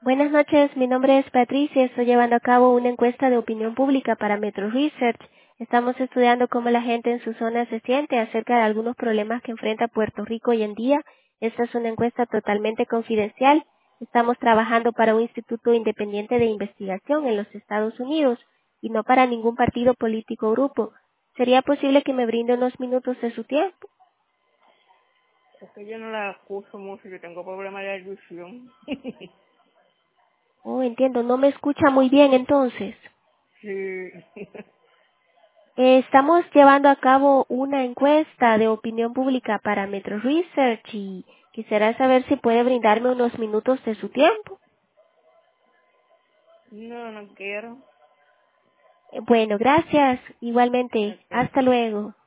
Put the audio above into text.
Buenas noches, mi nombre es Patricia, estoy llevando a cabo una encuesta de opinión pública para Metro Research. Estamos estudiando cómo la gente en su zona se siente acerca de algunos problemas que enfrenta Puerto Rico hoy en día. Esta es una encuesta totalmente confidencial. Estamos trabajando para un instituto independiente de investigación en los Estados Unidos y no para ningún partido político o grupo. ¿Sería posible que me brinde unos minutos de su tiempo? Es que yo no la escucho mucho, yo tengo problemas de audición. Oh, entiendo, no me escucha muy bien entonces. Sí. Estamos llevando a cabo una encuesta de opinión pública para Metro Research y quisiera saber si puede brindarme unos minutos de su tiempo. No, no quiero. Bueno, gracias. Igualmente. Ok. Hasta luego.